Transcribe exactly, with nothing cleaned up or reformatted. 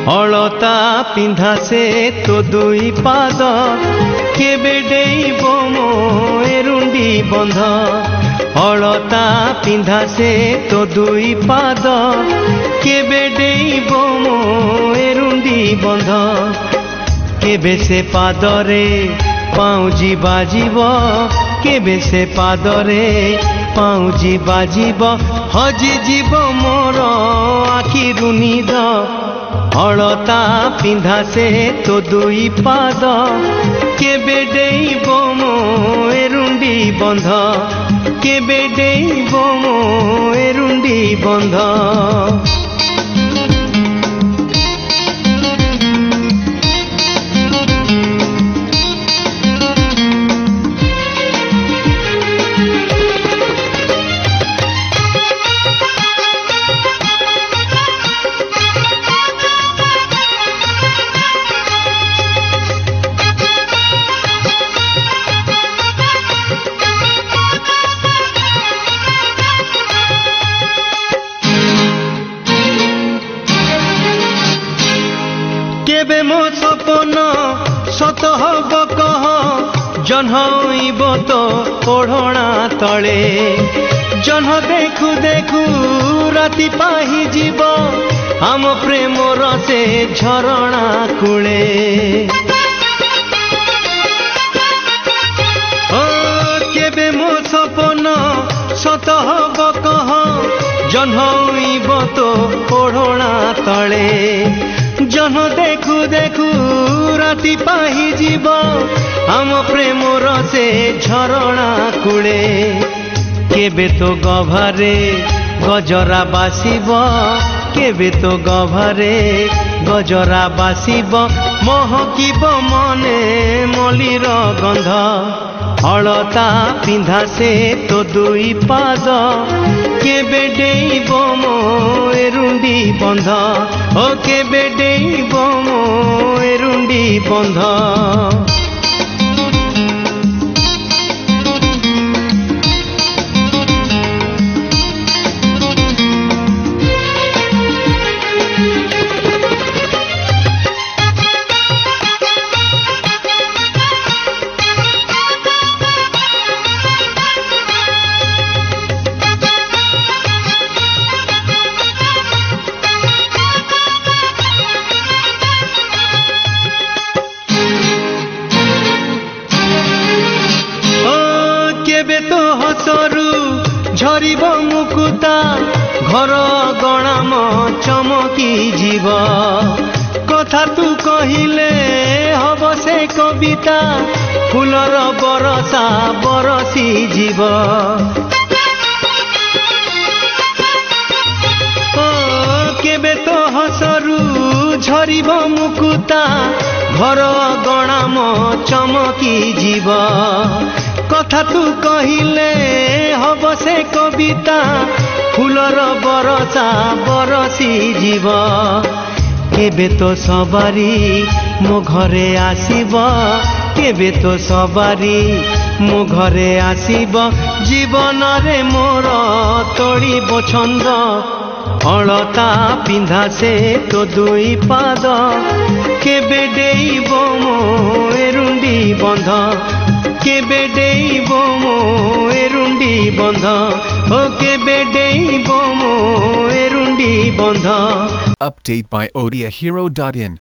अलता पिंधा से तो दुई पाद केबे डेइब मो एरुंडी बंध अलता पिंधा से तो दुई पाद केबे डेइब मो एरुंडी बंध केबे से पादरे पाउजी बाजिब केबे से पादरे पाउजी बाजिब हजी जीव मोर आखिरु निद अलता पिंधा से तो दुई पाद केबे डेइब मो एरुंडी बंध केबे डेइब मो एरुंडी बंध केबे मो सपन सत हब कह जन्हइब तो ओढ़णा तले जन्ह देखु देखु राति पाही जीव आम प्रेमर से झरणा कूले ओ केबे मो सपन सत हब कह जन्हइब तो ओढ़णा तले जन देखु देखु राति पाही जीव आम प्रेमर से झरणा कूले केबे तो गभारे गजरा बासिब केबे तो गभारे गजरा बासिब महकिब मने मलिर गंध अलता पिंधा से तो दुई पाद केबे डेइब मो एरुंडी बंध ओ केबे डेइब मो एरुंडी बंध केबे तो हसरू झरिब मुकुता घर गणाम चमकी जीव कथा तू कहिले हब से कविता फूलर बरसा बरसी जीव केबे तो हसरू झरिब मुकुता घर गणाम चमकी जीव कथा तू कहिले हब से कविता फूलर बरसा बरसी जीव केबे तो सवारी मो घरे आसीब केबे तो सवारी मो घरे आसीब जीवन रे मोर तोड़िब छंद अलता पिंधा से तो दुई पाद केबे डेइब मो एरुंडी बंध केबे डेइब मो एरुंडी बंध ओ केबे डेइब मो एरुंडी बंध Update by odia hero dot in